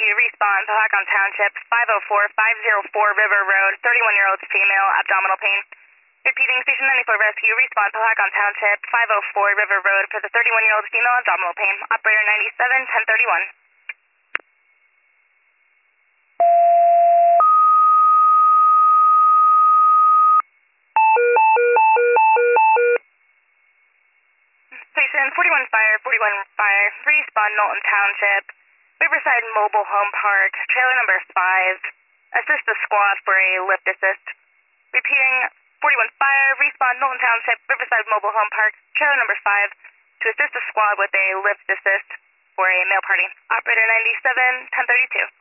Rescue, Respawn, Pahakon Township, 504-504 River Road, 31-year-old female, abdominal pain. Repeating, Station 94 Rescue, Respawn, Pahakon Township, 504 River Road for the 31-year-old female, abdominal pain. Operator 97, 1031. Station 41 Fire, 41 Fire, Respawn, Knowlton Township, Riverside Mobile Home Park, trailer number 5. Assist the squad for a lift assist. Repeating, 41 Fire, Respawn, Knowlton Township, Riverside Mobile Home Park, trailer number 5, to assist the squad with a lift assist for a male party. Operator 97, 1032.